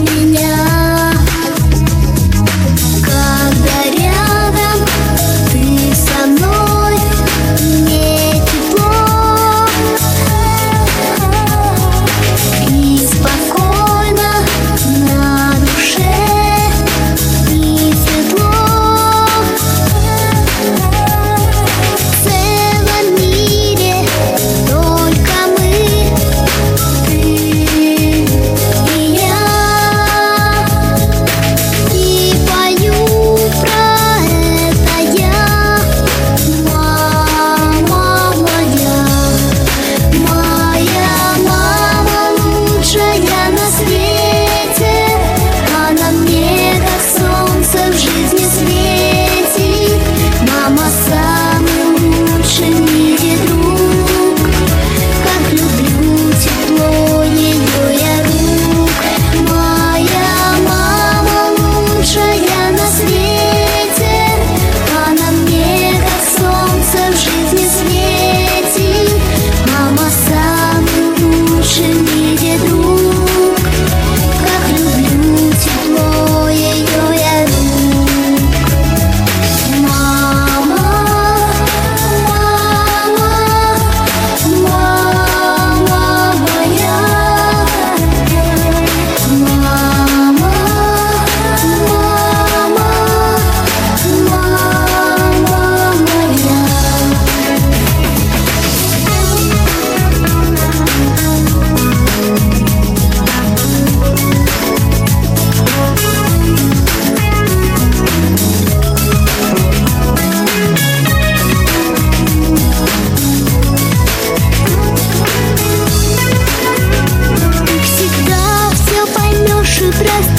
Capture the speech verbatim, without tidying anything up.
меня. Когда рядом ты со мной, мне тепло и спокойно на душе, и светло. В целом мире только мы, ты и я. И пою про это я, мама моя. Моя мама лучшая на свете, она мне как солнце в жизни светит. Мама самый лучший в мире друг, как люблю тепло ее я рук. Моя мама лучшая на свете, она мне как солнце в жизни светит. Мама самый лучший в мире друг, как люблю тепло ее я рук. Мама, мама, мама моя. Мама, мама, мама моя. Ты всегда все поймешь и простишь.